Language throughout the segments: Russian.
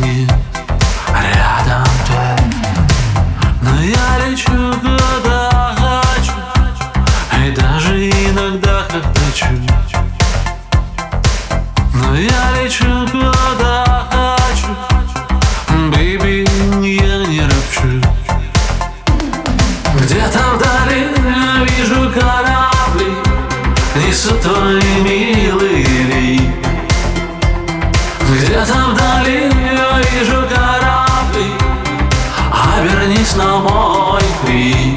мне рядом ты. Но я лечу куда хочу, и даже иногда хохочу. Но я лечу куда хочу, бэйби, я не ропщу. Где-то вдали вижу корабли, несут твои милые лик. Где-то вдали вижу корабли, обернись на мой крик.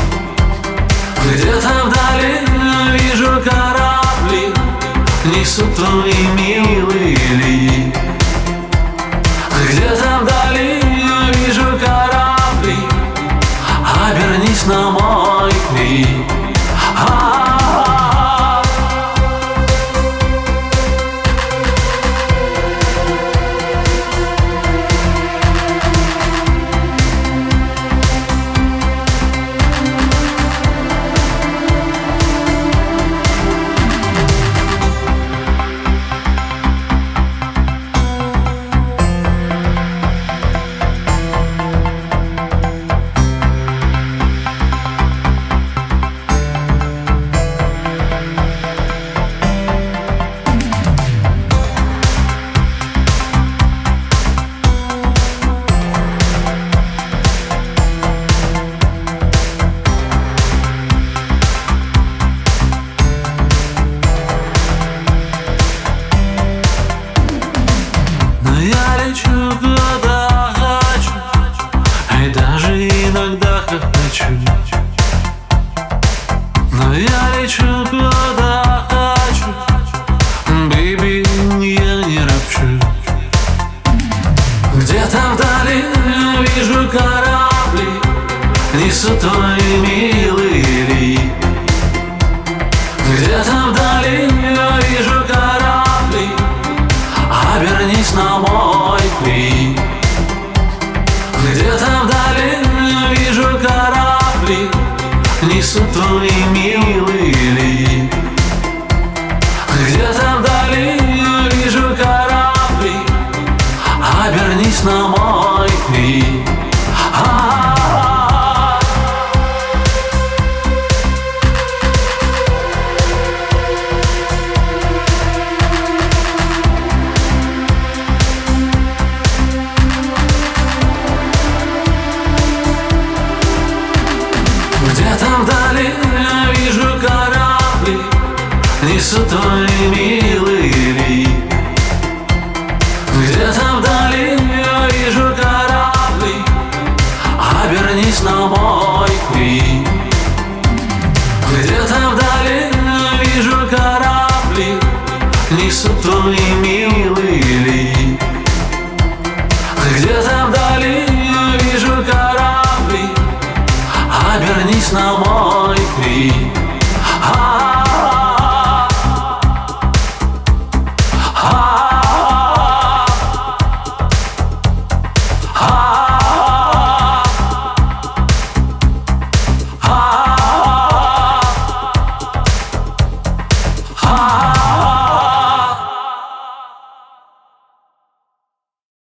Где-то вдали вижу корабли, несут твои милые лик. Где-то вдали вижу корабли, обернись на мой крик. Я лечу куда хочу, и даже иногда хохочу. Но я лечу куда хочу, бэйби, я не ропщу. Где-то вдали вижу корабли, несут твои милые лик. Где-то вдали вижу корабли, обернись на мой крик. Где-то вдали вижу корабли, несут твои милые лик. Где-то вдали вижу корабли, обернись на мой крик. Где-то вдали вижу корабли, несут твои милые лик. Где-то вдали вижу корабли, обернись на мой крик. Где-то вдали вижу корабли, несут твои милые лик. Где-то вдали вижу корабли, обернись на мой